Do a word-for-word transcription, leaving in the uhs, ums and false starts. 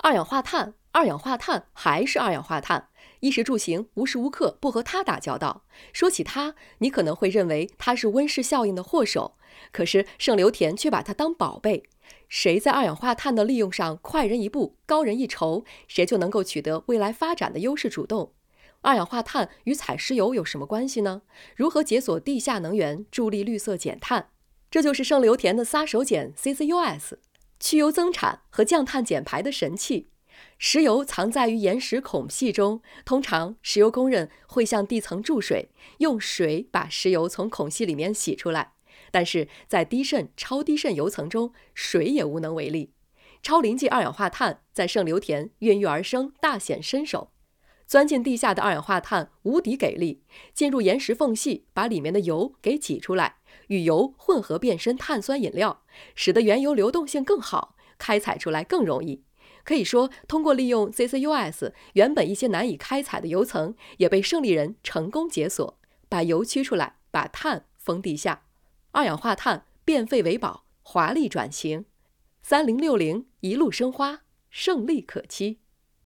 二氧化碳，二氧化碳还是二氧化碳，衣食住行无时无刻不和它打交道。说起它，你可能会认为它是温室效应的祸首，可是盛留田却把它当宝贝。谁在二氧化碳的利用上快人一步，高人一筹，谁就能够取得未来发展的优势主动。二氧化碳与采石油有什么关系呢？如何解锁地下能源，助力绿色减碳？这就是盛留田的杀手锏 C C U S。去油增产和降碳减排的神器。石油藏在于岩石孔隙中，通常石油工人会向地层注水，用水把石油从孔隙里面洗出来。但是在低渗、超低渗油层中，水也无能为力。超临界二氧化碳在盛留田孕育而生，大显身手。钻进地下的二氧化碳无敌给力，进入岩石缝隙，把里面的油给挤出来，与油混合变身碳酸饮料，使得原油流动性更好，开采出来更容易。可以说，通过利用 C C U S， 原本一些难以开采的油层也被胜利人成功解锁，把油驱出来，把碳封地下。二氧化碳变废为宝，华丽转型。三零六零一路生花，胜利可期。